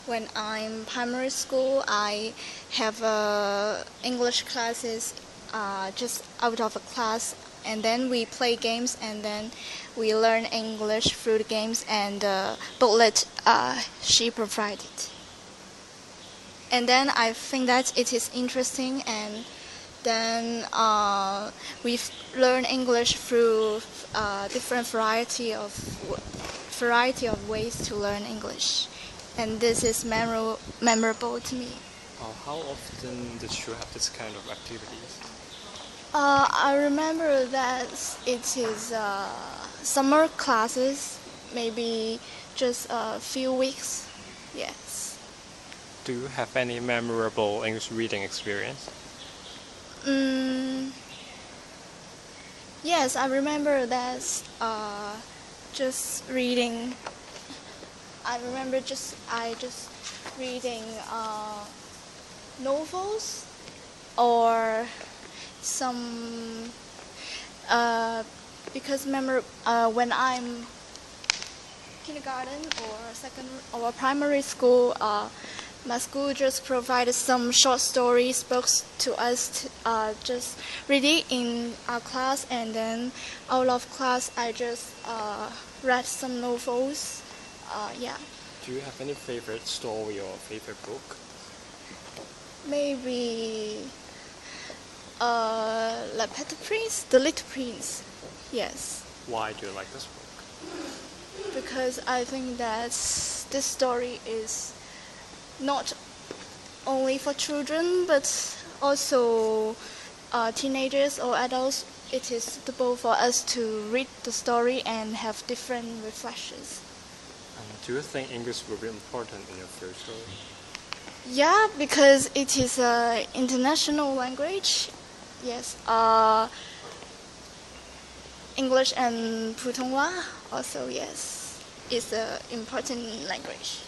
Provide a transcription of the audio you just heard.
When I'm primary school, I have English classes just out of a class, and then we play games, and then we learn English through the games and booklet she provided. And then I think that it is interesting, and then we've learned English through different variety of ways to learn English, and this is memorable to me. How often did you have this kind of activities? I remember that it is summer classes, maybe just a few weeks. Yes. Do you have any memorable English reading experience? Yes, I remember that just reading. I remember just reading novels or some because when I'm kindergarten or second or primary school, my school just provided some short stories books to us to just read it in our class, and then out of class I just read some novels. Yeah. Do you have any favorite story or favorite book? Maybe Le Petit Prince, The Little Prince. Yes. Why do you like this book? Because I think that this story is not only for children but also teenagers or adults. It is suitable for us to read the story and have different reflections. Do you think English will be important in your future? Yeah, because it is an international language. Yes. English and Putonghua also, yes, is an important language.